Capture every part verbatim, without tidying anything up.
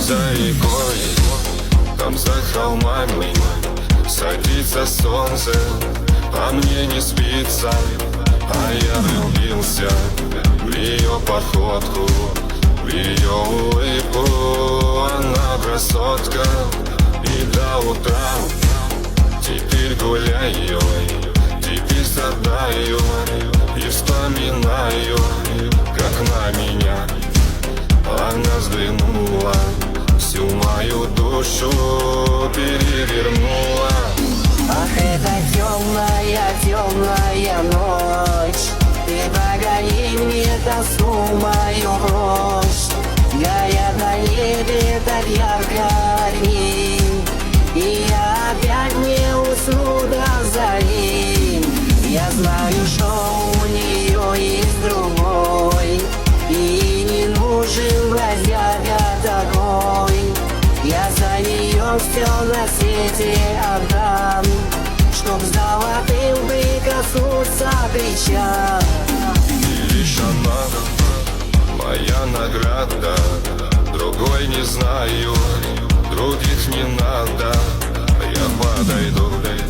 за рекой, там за холмами садится солнце, а мне не спится. А я влюбился в ее походку, в ее улыбку. Она красотка, и до утра теперь гуляю, теперь страдаю и вспоминаю, как на меня она взглянула, всю мою душу перевернула. Ах, это темная, темная ночь, ты погони мне тоску мою прочь. Горят на небе так ярко огни, и я опять не усну до зари. Я знаю, что у нее есть другой, и не нужен бродяга такой. Я за нее все на свете отдам, чтоб золотым прикоснуться плеча. И лишь она моя награда, другой не знаю, других не надо. Я подойду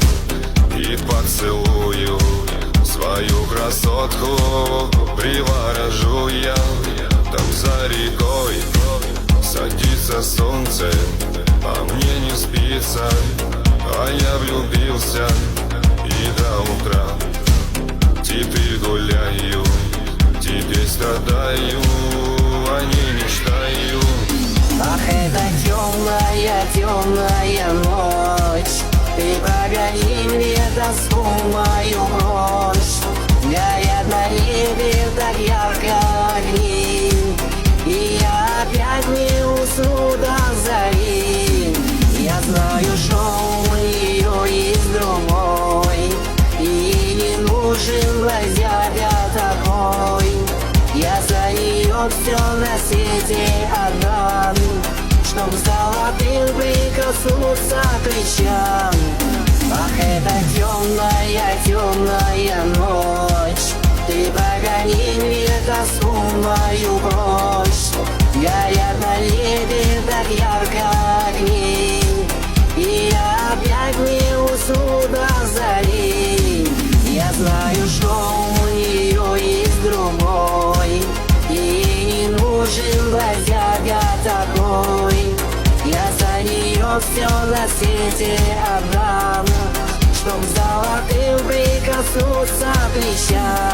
и поцелую свою красотку, приворожу я. Там за рекой садится солнце, а мне не спится. А я влюбился и до утра теперь гуляю, теперь страдаю, а не мечтаю. Ах, это темная, темная ночь, ты погони мне тоску мою прочь. Горят на небе так ярко огни, и я опять не усну до зари. Я знаю, что у нее есть другой, и не нужен бродяга такой. Я за нее все на свете отдам, чтоб золотым прикоснуться к плечам. Ах, это темная, темная ночь, ты погони мне тоску мою прочь. Горят на небе так ярко огни, и я опять не усну до зари. Я знаю, что у нее есть другой, и не нужен бродяга такой. Я за нее все на свете отдам, чтоб золотым прикоснуться к плечам.